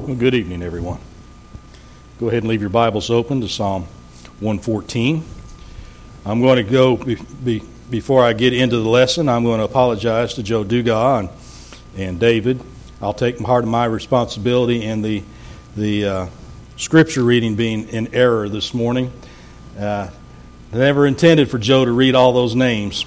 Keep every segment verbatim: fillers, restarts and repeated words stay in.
Well, good evening, everyone. Go ahead and leave your Bibles open to Psalm one fourteen. I'm going to go, be, be, before I get into the lesson, I'm going to apologize to Joe Dugas and, and David. I'll take part of my responsibility in the, the uh, scripture reading being in error this morning. Uh, I never intended for Joe to read all those names.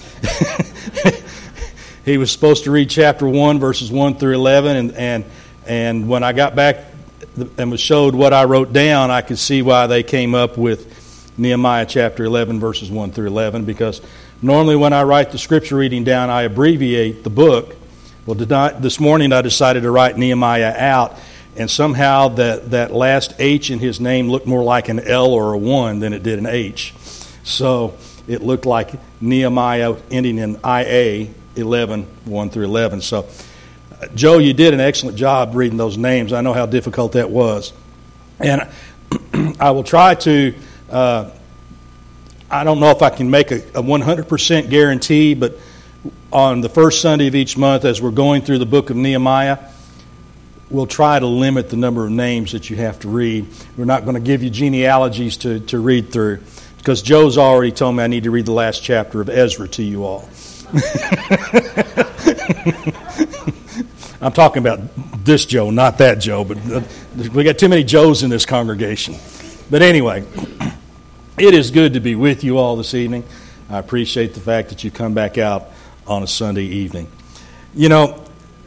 He was supposed to read chapter one, verses one through eleven, and, and And when I got back and was showed what I wrote down, I could see why they came up with Nehemiah chapter eleven, verses one through eleven, because normally when I write the scripture reading down, I abbreviate the book. Well, this morning I decided to write Nehemiah out, and somehow that, that last H in his name looked more like an L or a one than it did an H. So it looked like Nehemiah ending in I A eleven, one through eleven. So Joe, you did an excellent job reading those names. I know how difficult that was. And I will try to, uh, I don't know if I can make a, a one hundred percent guarantee, but on the first Sunday of each month as we're going through the book of Nehemiah, we'll try to limit the number of names that you have to read. We're not going to give you genealogies to, to read through, because Joe's already told me I need to read the last chapter of Ezra to you all. I'm talking about this Joe, not that Joe, but we got too many Joes in this congregation. But anyway, it is good to be with you all this evening. I appreciate the fact that you come back out on a Sunday evening. You know,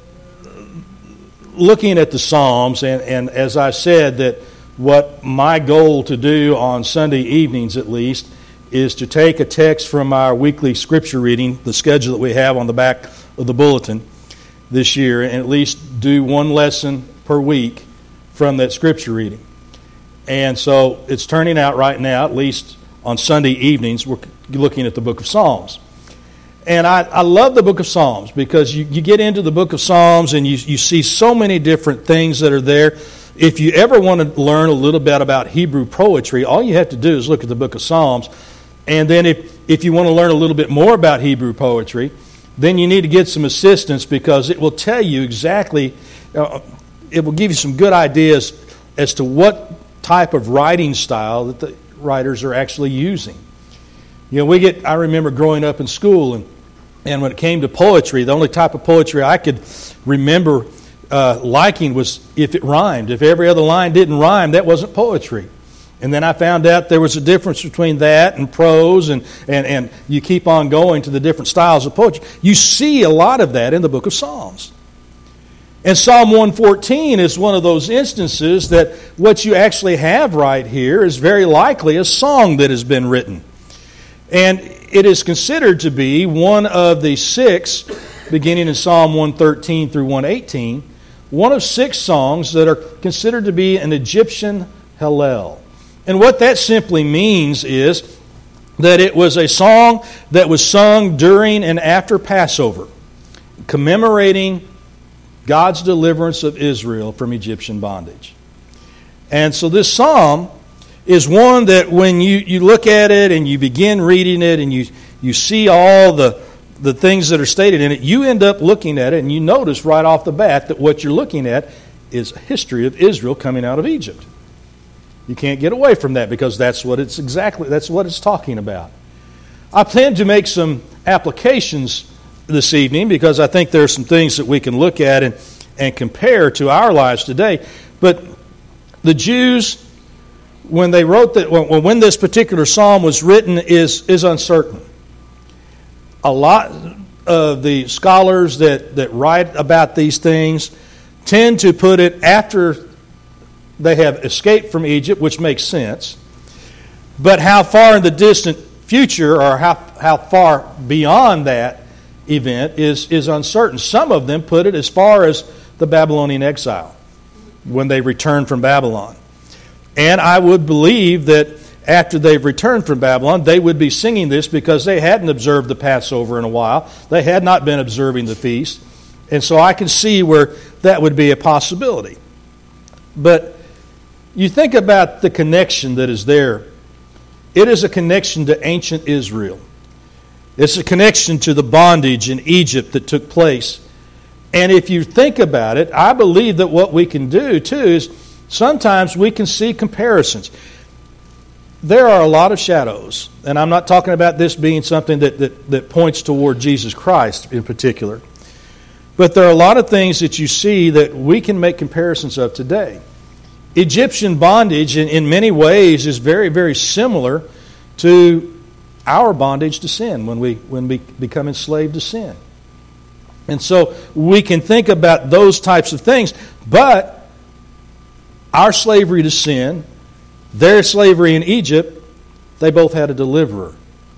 looking at the Psalms, and, and as I said, that what my goal to do on Sunday evenings at least is to take a text from our weekly scripture reading, the schedule that we have on the back of the bulletin this year, and at least do one lesson per week from that scripture reading. And so it's turning out right now, at least on Sunday evenings, we're looking at the book of Psalms. And I, I love the book of Psalms because you, you get into the book of Psalms and you, you see so many different things that are there. If you ever want to learn a little bit about Hebrew poetry, all you have to do is look at the book of Psalms. And then if, if you want to learn a little bit more about Hebrew poetry, then you need to get some assistance, because it will tell you exactly, uh, it will give you some good ideas as to what type of writing style that the writers are actually using. You know, we get, I remember growing up in school, and, and when it came to poetry, the only type of poetry I could remember uh, liking was if it rhymed. If every other line didn't rhyme, that wasn't poetry. And then I found out there was a difference between that and prose, and, and, and you keep on going to the different styles of poetry. You see a lot of that in the book of Psalms. And Psalm one fourteen is one of those instances that what you actually have right here is very likely a song that has been written. And it is considered to be one of the six, beginning in Psalm one thirteen through one eighteen, one of six songs that are considered to be an Egyptian Hallel. And what that simply means is that it was a song that was sung during and after Passover, commemorating God's deliverance of Israel from Egyptian bondage. And so this psalm is one that when you, you look at it and you begin reading it and you, you see all the, the things that are stated in it, you end up looking at it and you notice right off the bat that what you're looking at is a history of Israel coming out of Egypt. You can't get away from that, because that's what it's exactly, that's what it's talking about. I plan to make some applications this evening, because I think there are some things that we can look at and, and compare to our lives today. But the Jews, when they wrote that, when, when this particular psalm was written, is, is uncertain. A lot of the scholars that, that write about these things tend to put it after they have escaped from Egypt, which makes sense. But how far in the distant future, or how, how far beyond that event, is, is uncertain. Some of them put it as far as the Babylonian exile, when they returned from Babylon. And I would believe that after they've returned from Babylon, they would be singing this because they hadn't observed the Passover in a while. They had not been observing the feast. And so I can see where that would be a possibility. But you think about the connection that is there. It is a connection to ancient Israel. It's a connection to the bondage in Egypt that took place. And if you think about it, I believe that what we can do, too, is sometimes we can see comparisons. There are a lot of shadows, and I'm not talking about this being something that, that, that points toward Jesus Christ in particular. But there are a lot of things that you see that we can make comparisons of today. Egyptian bondage, in, in many ways, is very, very similar to our bondage to sin when we, when we become enslaved to sin. And so we can think about those types of things, but our slavery to sin, their slavery in Egypt, they both had a deliverer.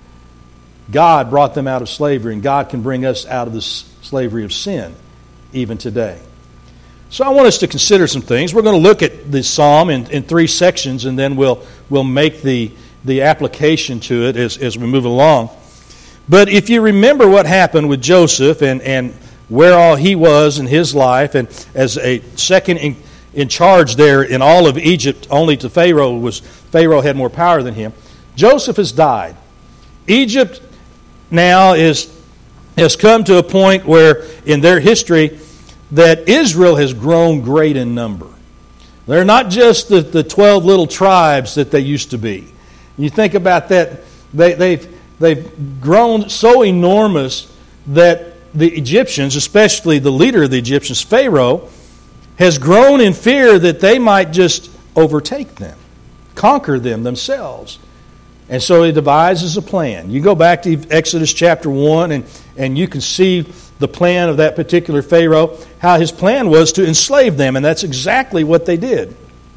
God brought them out of slavery, and God can bring us out of the slavery of sin even today. So I want us to consider some things. We're going to look at this psalm in, in three sections, and then we'll we'll make the, the application to it as, as we move along. But if you remember what happened with Joseph and, and where all he was in his life, and as a second in, in charge there in all of Egypt, only to Pharaoh was Pharaoh had more power than him. Joseph has died. Egypt now is has come to a point where in their history that Israel has grown great in number. They're not just the, the twelve little tribes that they used to be. You think about that, they, they've, they've grown so enormous that the Egyptians, especially the leader of the Egyptians, Pharaoh, has grown in fear that they might just overtake them, conquer them themselves. And so he devises a plan. You go back to Exodus chapter one, and, and you can see the plan of that particular Pharaoh, how his plan was to enslave them, and that's exactly what they did.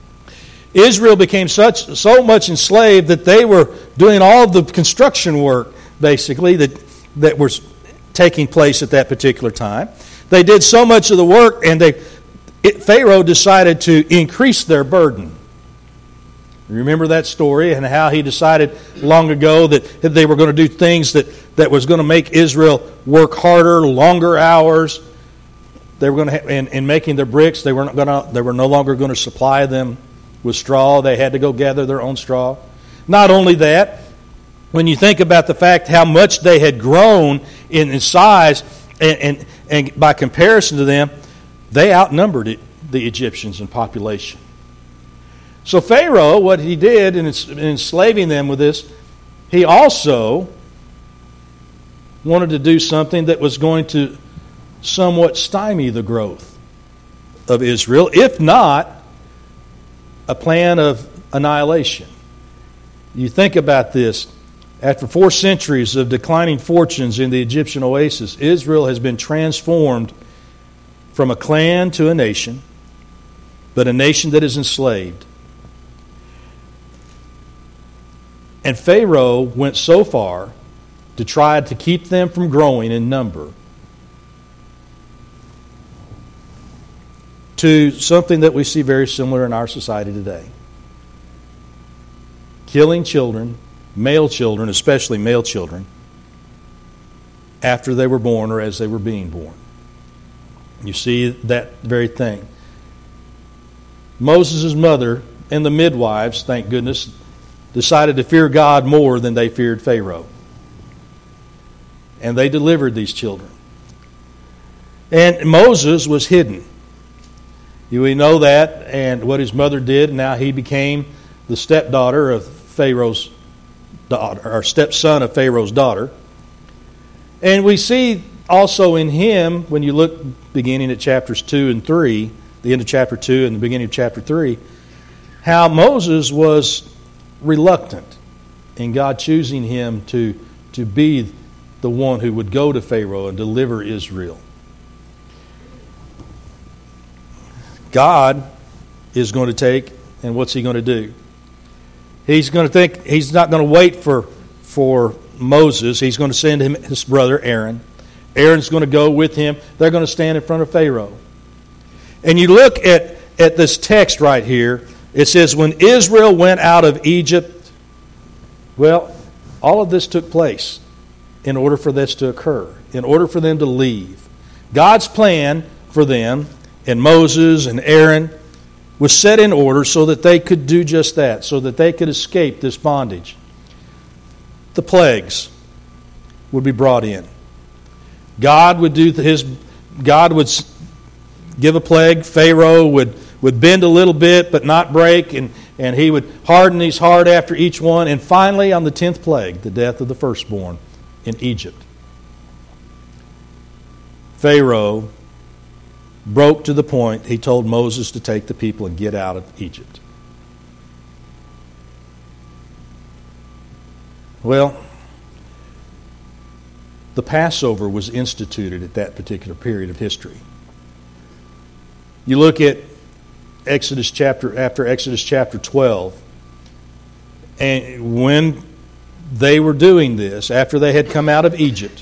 Israel became such so much enslaved that they were doing all the construction work, basically, that, that was taking place at that particular time. They did so much of the work, and they it, Pharaoh decided to increase their burden. Remember that story and how he decided long ago that they were going to do things that, that was going to make Israel work harder, longer hours. They were going to, have, in, in making their bricks, they were not going to, they were no longer going to supply them with straw. They had to go gather their own straw. Not only that, when you think about the fact how much they had grown in, in size, and, and, and by comparison to them, they outnumbered it, the Egyptians in population. So Pharaoh, what he did in enslaving them with this, he also wanted to do something that was going to somewhat stymie the growth of Israel, if not a plan of annihilation. You think about this. After four centuries of declining fortunes in the Egyptian oasis, Israel has been transformed from a clan to a nation, but a nation that is enslaved. And Pharaoh went so far to try to keep them from growing in number to something that we see very similar in our society today. Killing children, male children, especially male children, after they were born or as they were being born. You see that very thing. Moses' mother and the midwives, thank goodness, decided to fear God more than they feared Pharaoh. And they delivered these children. And Moses was hidden. We know that and what his mother did. Now he became the stepdaughter of Pharaoh's daughter, or stepson of Pharaoh's daughter. And we see also in him, when you look beginning at chapters two and three, the end of chapter two and the beginning of chapter three, how Moses was reluctant in God choosing him to, to be the one who would go to Pharaoh and deliver Israel. God is going to take, and what's he going to do? He's going to think, he's not going to wait for, for Moses. He's going to send him his brother Aaron. Aaron's going to go with him. They're going to stand in front of Pharaoh. And you look at, at this text right here. It says, when Israel went out of Egypt, well, all of this took place in order for this to occur, in order for them to leave. God's plan for them, and Moses and Aaron, was set in order so that they could do just that, so that they could escape this bondage. The plagues would be brought in. God would do his God would give a plague. Pharaoh would, would bend a little bit but not break, and, and he would harden his heart after each one. And finally, on the tenth plague, the death of the firstborn in Egypt, Pharaoh broke to the point he told Moses to take the people and get out of Egypt. Well, the Passover was instituted at that particular period of history. You look at Exodus chapter, after Exodus chapter twelve, and when they were doing this, after they had come out of Egypt,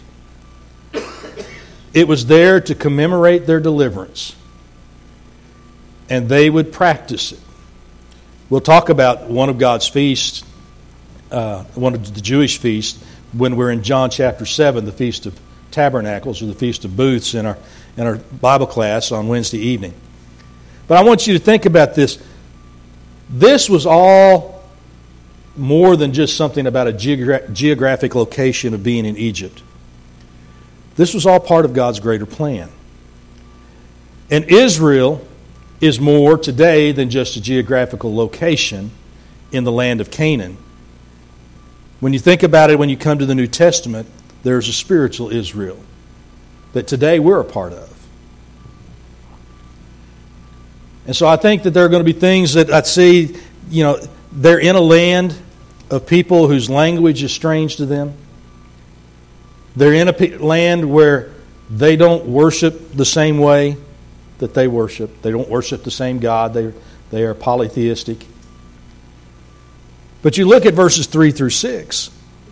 it was there to commemorate their deliverance, and they would practice it. We'll talk about one of God's feasts, uh, one of the Jewish feasts, when we're in John chapter seven, the Feast of Tabernacles, or the Feast of Booths in our, in our Bible class on Wednesday evening. But I want you to think about this. This was all more than just something about a geogra- geographic location of being in Egypt. This was all part of God's greater plan. And Israel is more today than just a geographical location in the land of Canaan. When you think about it, when you come to the New Testament, there's a spiritual Israel that today we're a part of. And so I think that there are going to be things that I see, you know, they're in a land of people whose language is strange to them. They're in a land where they don't worship the same way that they worship. They don't worship the same God. They, they are polytheistic. But you look at verses three through six.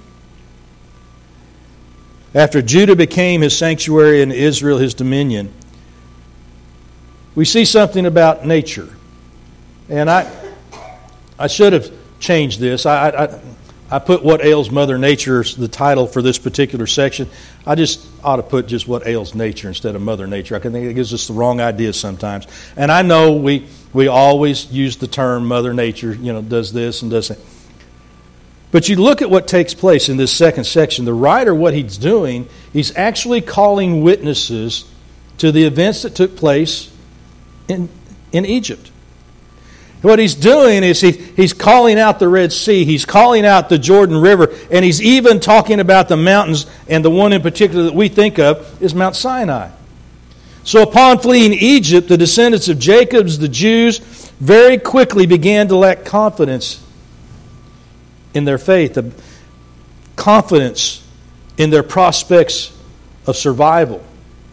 After Judah became his sanctuary and Israel his dominion, we see something about nature. And I I should have changed this. I, I, I put What Ails Mother Nature as the title for this particular section. I just ought to put just What Ails Nature instead of Mother Nature. I think it gives us the wrong idea sometimes. And I know we, we always use the term Mother Nature, you know, does this and does that. But you look at what takes place in this second section. The writer, what he's doing, he's actually calling witnesses to the events that took place in, in Egypt. What he's doing is he, he's calling out the Red Sea, he's calling out the Jordan River, and he's even talking about the mountains, and the one in particular that we think of is Mount Sinai. So upon fleeing Egypt, the descendants of Jacob's, the Jews, very quickly began to lack confidence in their faith, a confidence in their prospects of survival,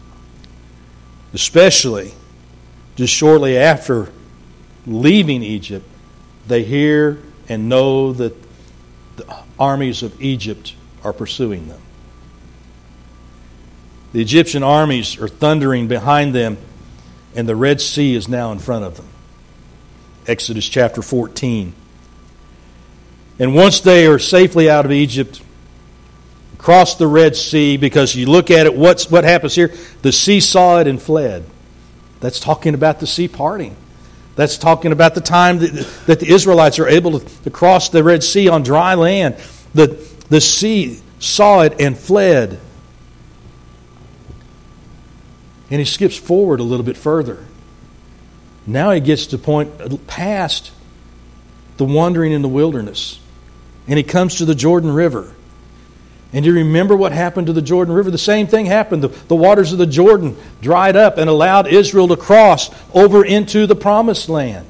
especially just shortly after leaving Egypt. They hear and know that the armies of Egypt are pursuing them. The Egyptian armies are thundering behind them, and the Red Sea is now in front of them. Exodus chapter fourteen. And once they are safely out of Egypt, cross the Red Sea, because you look at it, what's, what happens here? The sea saw it and fled. That's talking about the sea parting. That's talking about the time that, that the Israelites are able to, to cross the Red Sea on dry land. The, the sea saw it and fled. And he skips forward a little bit further. Now he gets to the point past the wandering in the wilderness. And he comes to the Jordan River. And you remember what happened to the Jordan River? The same thing happened. The, the waters of the Jordan dried up and allowed Israel to cross over into the Promised Land.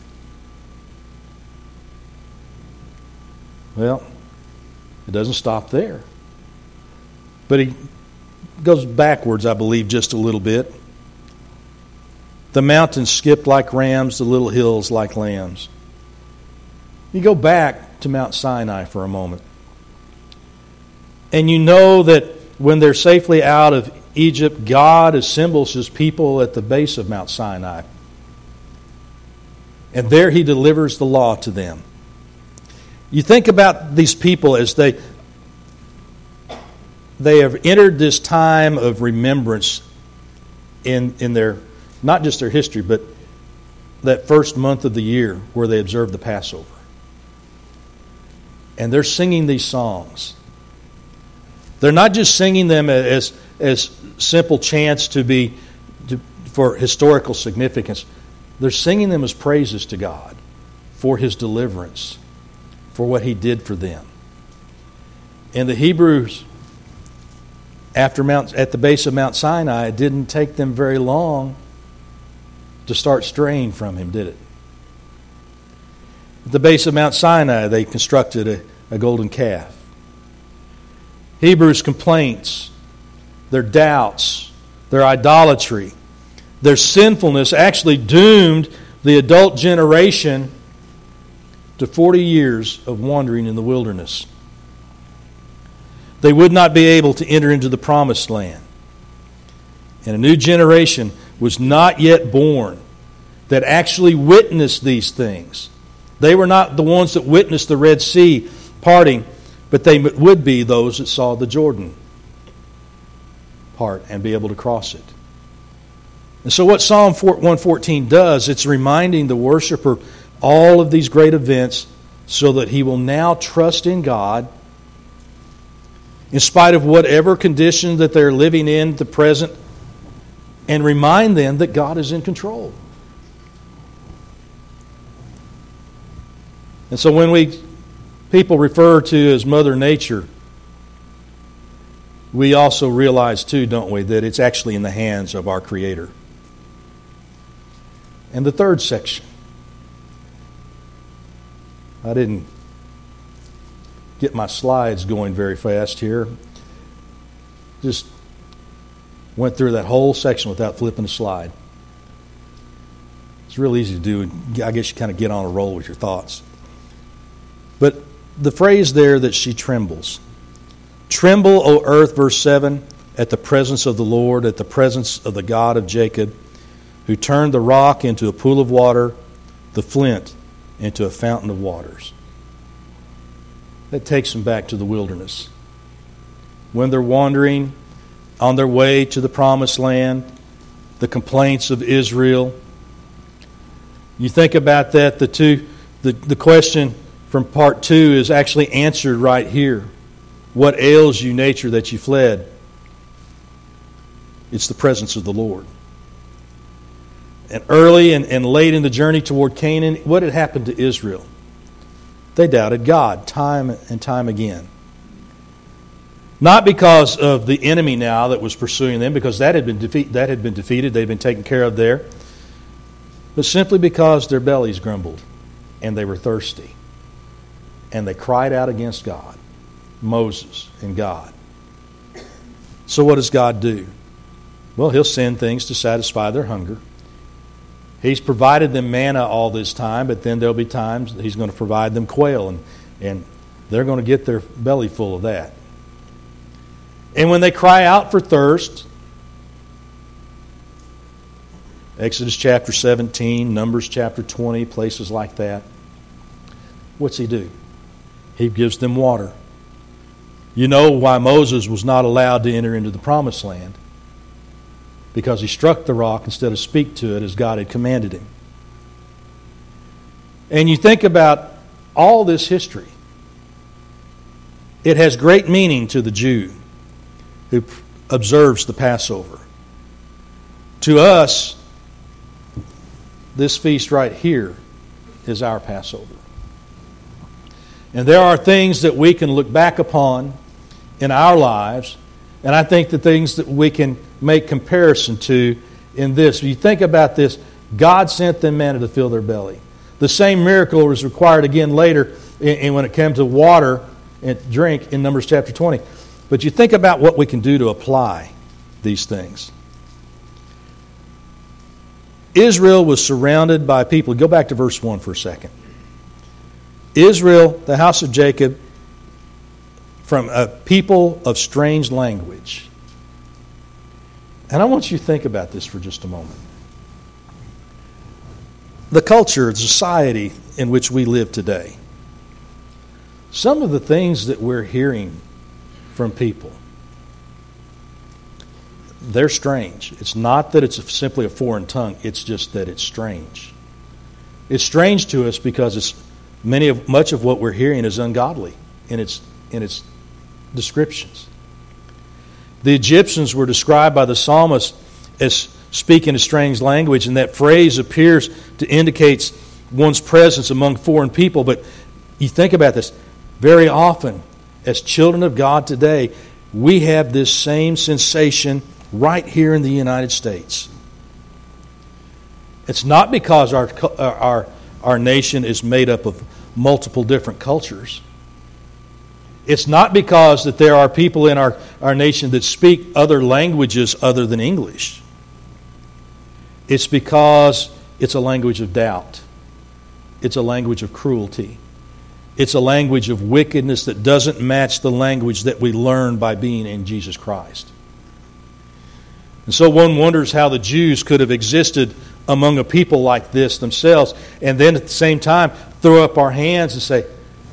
Well, it doesn't stop there. But he goes backwards, I believe, just a little bit. The mountains skipped like rams, the little hills like lambs. You go back to Mount Sinai for a moment. And you know that when they're safely out of Egypt, God assembles His people at the base of Mount Sinai. And there He delivers the law to them. You think about these people as they, they have entered this time of remembrance in, in their, not just their history, but that first month of the year where they observe the Passover. And they're singing these songs. They're not just singing them as, as simple chants to be for historical significance. They're singing them as praises to God for His deliverance, for what He did for them. And the Hebrews, after Mount, at the base of Mount Sinai, it didn't take them very long to start straying from Him, did it? At the base of Mount Sinai, they constructed a, a golden calf. Hebrews' complaints, their doubts, their idolatry, their sinfulness actually doomed the adult generation to forty years of wandering in the wilderness. They would not be able to enter into the promised land. And a new generation was not yet born that actually witnessed these things. They were not the ones that witnessed the Red Sea parting, but they would be those that saw the Jordan part and be able to cross it. And so what Psalm one fourteen does, it's reminding the worshiper all of these great events so that he will now trust in God in spite of whatever condition that they're living in at the present, and remind them that God is in control. And so when we people refer to as Mother Nature, we also realize too, don't we, that it's actually in the hands of our Creator. And the third section, I didn't get my slides going very fast here. Just went through that whole section without flipping a slide. It's real easy to do. I guess you kind of get on a roll with your thoughts. But the phrase there that she trembles. Tremble, O earth, verse seven, at the presence of the Lord, at the presence of the God of Jacob, who turned the rock into a pool of water, the flint into a fountain of waters. That takes them back to the wilderness. When they're wandering on their way to the promised land, the complaints of Israel. You think about that, the two, the, the question from part two is actually answered right here. What ails you, nature, that you fled? It's the presence of the Lord. And early and, and late in the journey toward Canaan, what had happened to Israel? They doubted God time and time again. Not because of the enemy now that was pursuing them, because that had been defeat, that had been defeated, they'd been taken care of there, but simply because their bellies grumbled and they were thirsty. And they cried out against God, Moses and God. So what does God do? Well, He'll send things to satisfy their hunger. He's provided them manna all this time, but then there'll be times that He's going to provide them quail, and, and they're going to get their belly full of that. And when they cry out for thirst, Exodus chapter seventeen, Numbers chapter twenty, places like that, what's He do? He gives them water. You know why Moses was not allowed to enter into the promised land. Because he struck the rock instead of speak to it as God had commanded him. And you think about all this history. It has great meaning to the Jew who observes the Passover. To us, this feast right here is our Passover. And there are things that we can look back upon in our lives, and I think the things that we can make comparison to in this. You think about this, God sent them manna to fill their belly. The same miracle was required again later in, in when it came to water and drink in Numbers chapter twenty. But you think about what we can do to apply these things. Israel was surrounded by people. Go back to verse one for a second. Israel, the house of Jacob, from a people of strange language. And I want you to think about this for just a moment. The culture, the society in which we live today. Some of the things that we're hearing from people, they're strange. It's not that it's simply a foreign tongue. It's just that it's strange. It's strange to us because it's many of much of what we're hearing is ungodly in its in its descriptions. The Egyptians were described by the psalmist as speaking a strange language, and that phrase appears to indicate one's presence among foreign people. But you think about this, very often, as children of God today, we have this same sensation right here in the United States. It's not because our our our nation is made up of multiple different cultures. It's not because that there are people in our, our nation that speak other languages other than English. It's because it's a language of doubt. It's a language of cruelty. It's a language of wickedness that doesn't match the language that we learn by being in Jesus Christ. And so one wonders how the Jews could have existed among a people like this themselves, and then at the same time throw up our hands and say,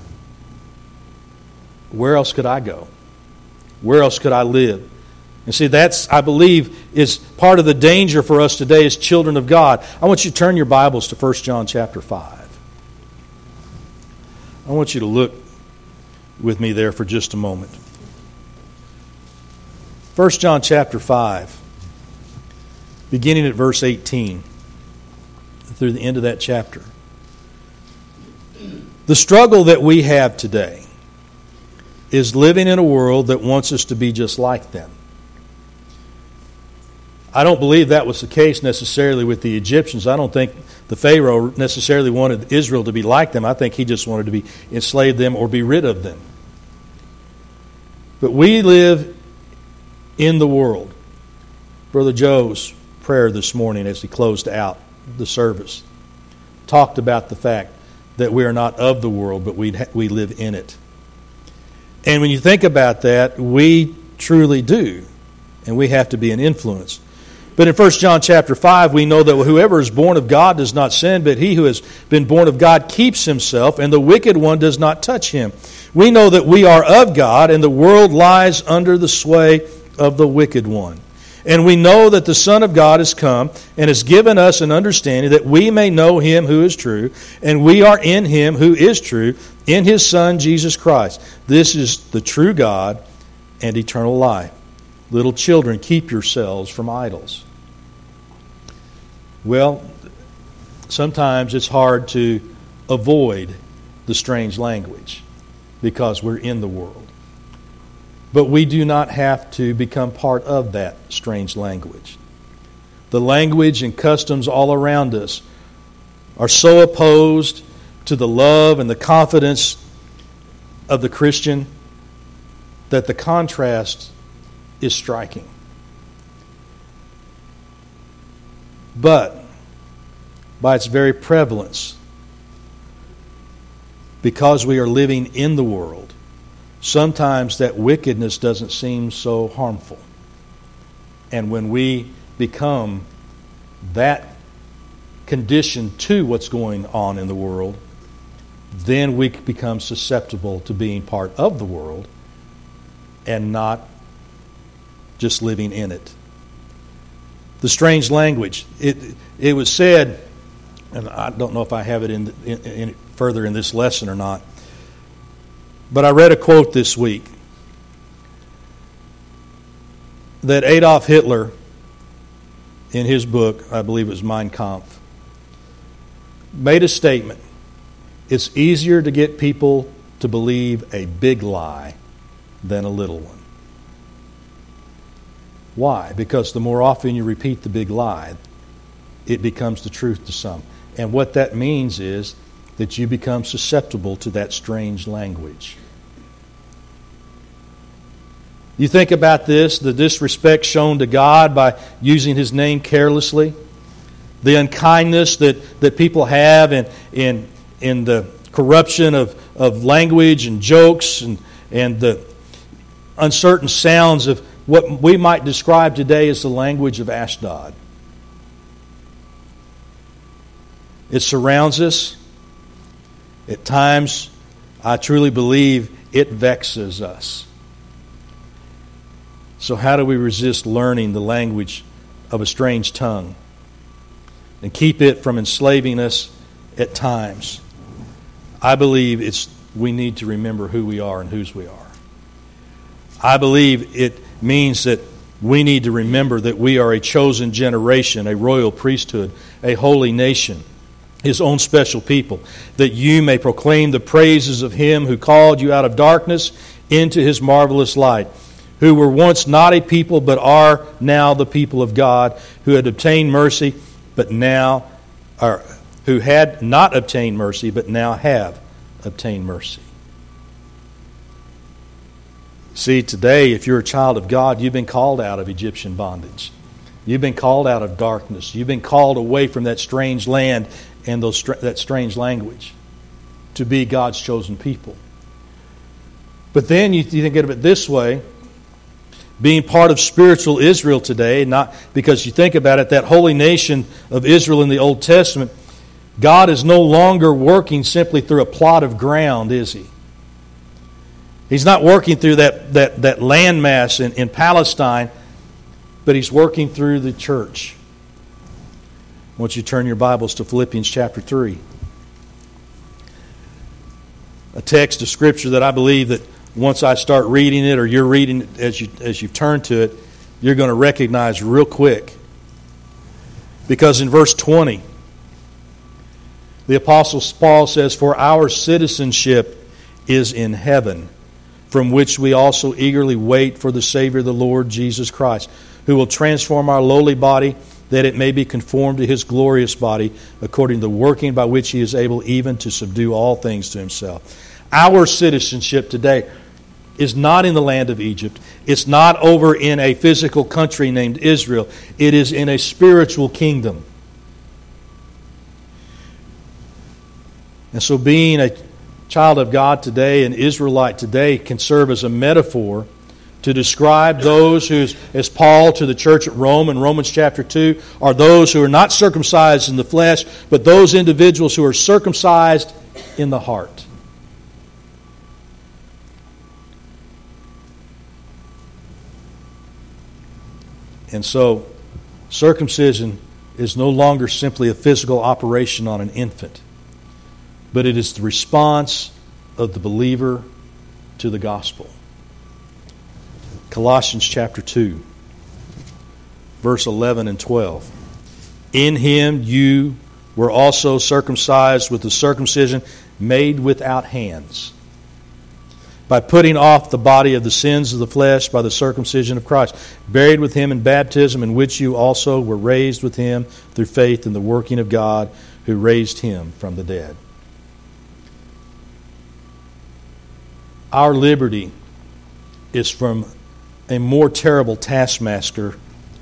where else could I go? Where else could I live? And see, that's, I believe, is part of the danger for us today as children of God. I want you to turn your Bibles to First John chapter five. I want you to look with me there for just a moment. First John chapter five, beginning at verse eighteen, through the end of that chapter. The struggle that we have today is living in a world that wants us to be just like them. I don't believe that was the case necessarily with the Egyptians. I don't think the Pharaoh necessarily wanted Israel to be like them. I think he just wanted to be enslave them or be rid of them. But we live in the world. Brother Joe's prayer this morning as he closed out the service talked about the fact that we are not of the world, but we we live in it. And when you think about that, we truly do, and we have to be an influence. But in First John chapter five, we know that whoever is born of God does not sin, but he who has been born of God keeps himself, and the wicked one does not touch him. We know that we are of God, and the world lies under the sway of the wicked one. And we know that the Son of God has come and has given us an understanding that we may know Him who is true, and we are in Him who is true, in His Son Jesus Christ. This is the true God and eternal life. Little children, keep yourselves from idols. Well, sometimes it's hard to avoid the strange language because we're in the world. But we do not have to become part of that strange language. The language and customs all around us are so opposed to the love and the confidence of the Christian that the contrast is striking. But by its very prevalence, because we are living in the world, sometimes that wickedness doesn't seem so harmful. And when we become that condition to what's going on in the world, then we become susceptible to being part of the world and not just living in it. The strange language. It it was said, and I don't know if I have it in, in, in further in this lesson or not, but I read a quote this week that Adolf Hitler, in his book, I believe it was Mein Kampf, made a statement. It's easier to get people to believe a big lie than a little one. Why? Because the more often you repeat the big lie, it becomes the truth to some. And what that means is that you become susceptible to that strange language. You think about this, the disrespect shown to God by using His name carelessly, the unkindness that, that people have in, in, in the corruption of, of language and jokes and, and the uncertain sounds of what we might describe today as the language of Ashdod. It surrounds us. At times, I truly believe it vexes us. So how do we resist learning the language of a strange tongue and keep it from enslaving us at times? I believe it's we need to remember who we are and whose we are. I believe it means that we need to remember that we are a chosen generation, a royal priesthood, a holy nation, His own special people, that you may proclaim the praises of Him who called you out of darkness into His marvelous light, who were once not a people but are now the people of God, who had obtained mercy but now are, who had not obtained mercy but now have obtained mercy. See, today, if you're a child of God, you've been called out of Egyptian bondage. You've been called out of darkness. You've been called away from that strange land and those that strange language to be God's chosen people. But then you, you think of it this way, being part of spiritual Israel today, not because you think about it, that holy nation of Israel in the Old Testament, God is no longer working simply through a plot of ground, is He? He's not working through that, that, that landmass in, in Palestine, but He's working through the church. I want you to turn your Bibles to Philippians chapter three. A text of Scripture that I believe that once I start reading it, or you're reading it as you as you turn to it, you're going to recognize real quick. Because in verse twenty, the Apostle Paul says, "For our citizenship is in heaven, from which we also eagerly wait for the Savior, the Lord Jesus Christ, who will transform our lowly body, that it may be conformed to His glorious body, according to the working by which He is able even to subdue all things to Himself." Our citizenship today is not in the land of Egypt. It's not over in a physical country named Israel. It is in a spiritual kingdom. And so being a child of God today, an Israelite today, can serve as a metaphor to describe those who, as Paul to the church at Rome in Romans chapter two, are those who are not circumcised in the flesh, but those individuals who are circumcised in the heart. And so, circumcision is no longer simply a physical operation on an infant, but it is the response of the believer to the gospel. Colossians chapter two, verse eleven and twelve. "In Him you were also circumcised with the circumcision made without hands, by putting off the body of the sins of the flesh by the circumcision of Christ, buried with Him in baptism, in which you also were raised with Him through faith in the working of God, who raised Him from the dead." Our liberty is from a more terrible taskmaster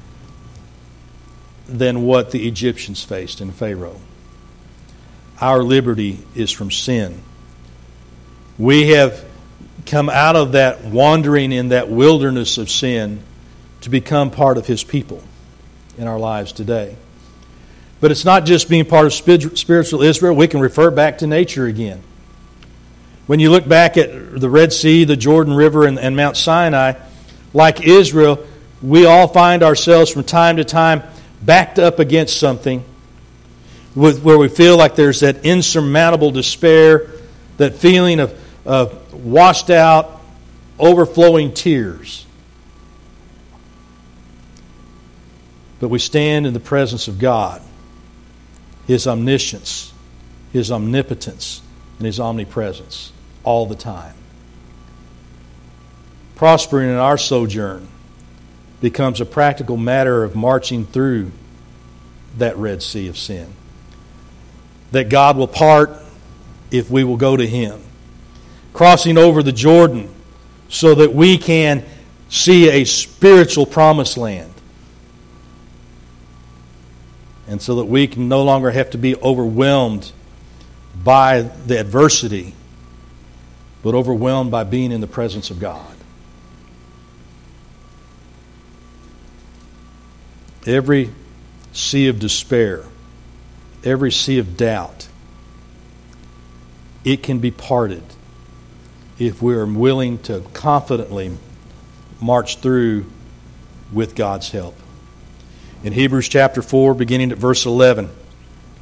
than what the Egyptians faced in Pharaoh. Our liberty is from sin. We have come out of that wandering in that wilderness of sin to become part of His people in our lives today. But it's not just being part of spiritual Israel. We can refer back to nature again. When you look back at the Red Sea, the Jordan River, and, and Mount Sinai, like Israel, we all find ourselves from time to time backed up against something with, where we feel like there's that insurmountable despair, that feeling of, of washed out, overflowing tears. But we stand in the presence of God, His omniscience, His omnipotence, and His omnipresence all the time. Prospering in our sojourn becomes a practical matter of marching through that Red Sea of sin. That God will part if we will go to Him. Crossing over the Jordan so that we can see a spiritual promised land. And so that we can no longer have to be overwhelmed by the adversity, but overwhelmed by being in the presence of God. Every sea of despair, every sea of doubt, it can be parted if we are willing to confidently march through with God's help. In Hebrews chapter four, beginning at verse eleven,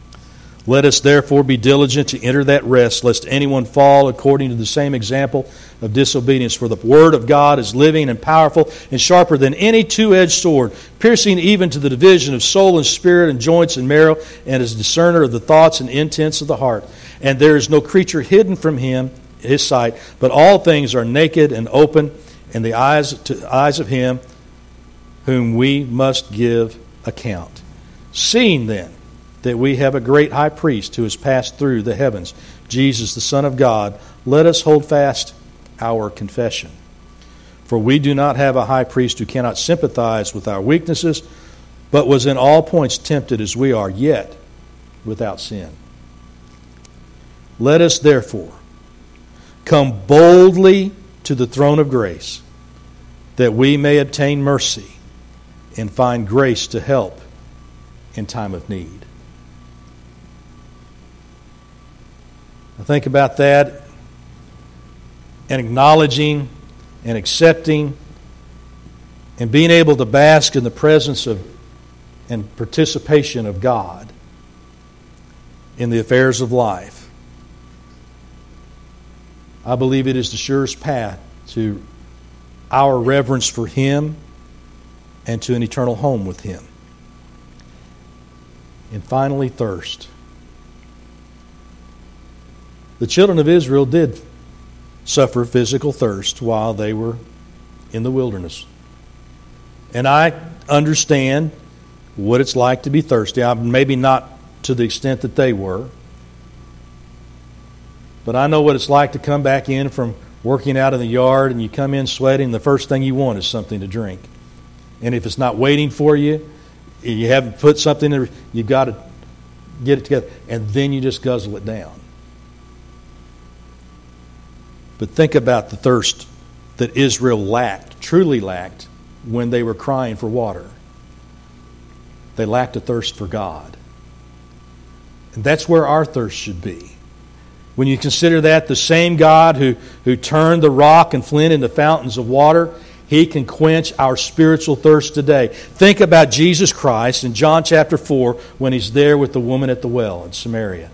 "Let us therefore be diligent to enter that rest, lest anyone fall according to the same example of disobedience. For the word of God is living and powerful and sharper than any two-edged sword, piercing even to the division of soul and spirit and joints and marrow, and is a discerner of the thoughts and intents of the heart. And there is no creature hidden from him, his sight, but all things are naked and open in the eyes, to, eyes of him whom we must give account. Seeing then that we have a great high priest who has passed through the heavens, Jesus, the Son of God, let us hold fast our confession. For we do not have a high priest who cannot sympathize with our weaknesses, but was in all points tempted as we are, yet without sin. Let us therefore come boldly to the throne of grace, that we may obtain mercy and find grace to help in time of need. I think about that and acknowledging and accepting and being able to bask in the presence of and participation of God in the affairs of life. I believe it is the surest path to our reverence for Him and to an eternal home with Him. And finally, thirst. The children of Israel did suffer physical thirst while they were in the wilderness. And I understand what it's like to be thirsty. I'm maybe not to the extent that they were. But I know what it's like to come back in from working out in the yard and you come in sweating. The first thing you want is something to drink. And if it's not waiting for you, you haven't put something in, you've got to get it together. And then you just guzzle it down. But think about the thirst that Israel lacked, truly lacked, when they were crying for water. They lacked a thirst for God. And that's where our thirst should be. When you consider that the same God who, who turned the rock and flint into fountains of water, He can quench our spiritual thirst today. Think about Jesus Christ in John chapter four when He's there with the woman at the well in Samaria.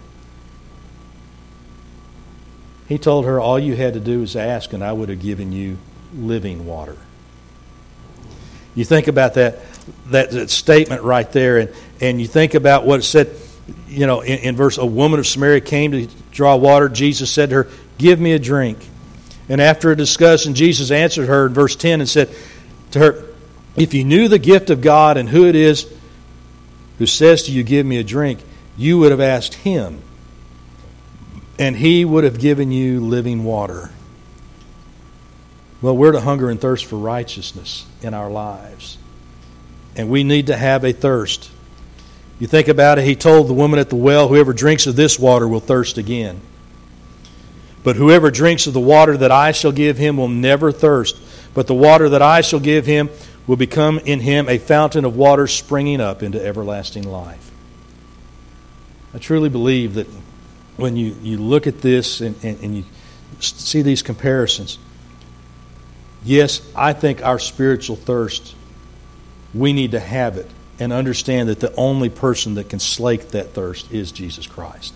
He told her, all you had to do was ask and I would have given you living water. You think about that, that, that statement right there, and, and you think about what it said, you know, in, in verse, a woman of Samaria came to draw water. Jesus said to her, give me a drink. And after a discussion, Jesus answered her in verse ten and said to her, if you knew the gift of God and who it is who says to you, give me a drink, you would have asked Him, and He would have given you living water. Well, we're to hunger and thirst for righteousness in our lives. And we need to have a thirst. You think about it, He told the woman at the well, whoever drinks of this water will thirst again. But whoever drinks of the water that I shall give him will never thirst. But the water that I shall give him will become in him a fountain of water springing up into everlasting life. I truly believe that when you, you look at this and, and, and you see these comparisons, yes, I think our spiritual thirst, we need to have it and understand that the only person that can slake that thirst is Jesus Christ.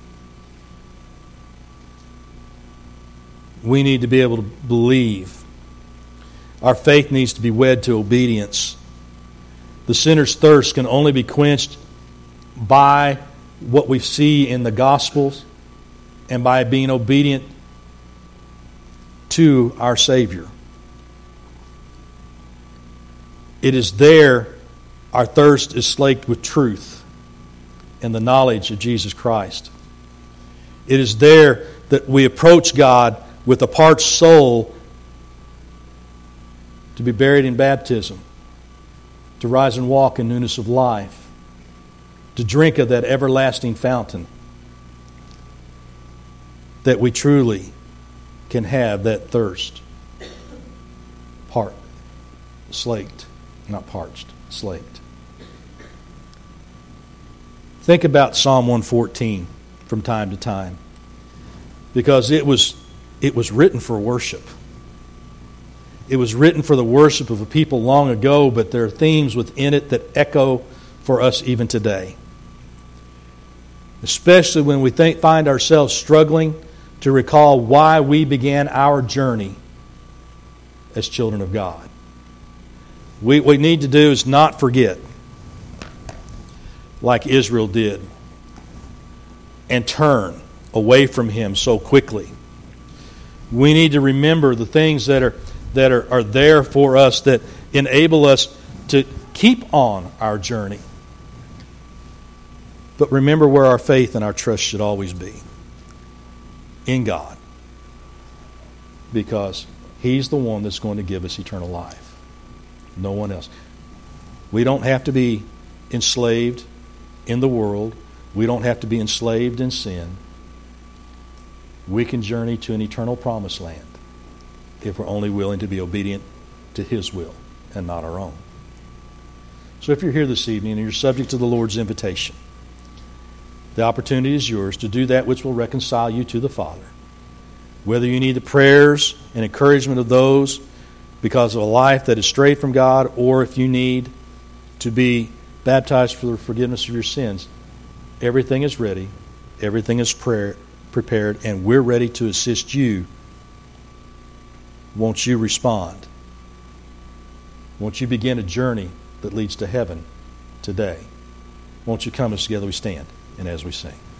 We need to be able to believe. Our faith needs to be wed to obedience. The sinner's thirst can only be quenched by what we see in the Gospels and by being obedient to our Savior. It is there our thirst is slaked with truth and the knowledge of Jesus Christ. It is there that we approach God with a parched soul to be buried in baptism, to rise and walk in newness of life, to drink of that everlasting fountain, that we truly can have that thirst part slaked, not parched, slaked. Think about Psalm one fourteen from time to time, because it was it was written for worship. It was written for the worship of a people long ago, but there are themes within it that echo for us even today. Especially when we think, find ourselves struggling to recall why we began our journey as children of God. We, what we need to do is not forget, like Israel did, and turn away from Him so quickly. We need to remember the things that are that are, are there for us that enable us to keep on our journey. But remember where our faith and our trust should always be. In God. Because He's the one that's going to give us eternal life. No one else. We don't have to be enslaved in the world. We don't have to be enslaved in sin. We can journey to an eternal promised land if we're only willing to be obedient to His will and not our own. So if you're here this evening and you're subject to the Lord's invitation, the opportunity is yours to do that which will reconcile you to the Father. Whether you need the prayers and encouragement of those because of a life that is strayed from God, or if you need to be baptized for the forgiveness of your sins, everything is ready, everything is prayer, prepared, and we're ready to assist you. Won't you respond? Won't you begin a journey that leads to heaven today? Won't you come as together we stand and as we sing?